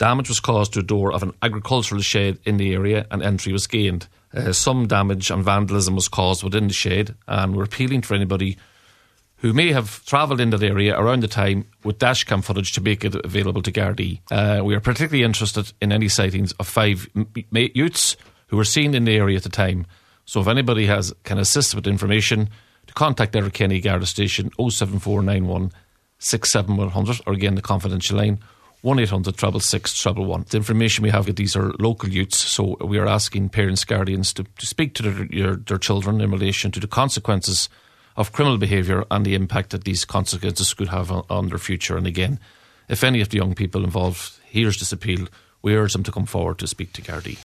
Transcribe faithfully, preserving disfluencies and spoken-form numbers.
Damage was caused to a door of an agricultural shed in the area and entry was gained. Uh, some damage and vandalism was caused within the shed, and we're appealing for anybody who may have travelled in that area around the time with dashcam footage to make it available to Gardaí. Uh, we are particularly interested in any sightings of five m- youths who were seen in the area at the time. So if anybody has can assist with information, to contact Letterkenny Garda Station oh seven four nine one six seven one hundred, or again the confidential line one eight hundred six six six one one. The information we have with these are local youths, so we are asking parents, guardians to, to speak to their, your, their children in relation to the consequences of criminal behaviour and the impact that these consequences could have on, on their future. And again, if any of the young people involved hears this appeal, we urge them to come forward to speak to Gardaí.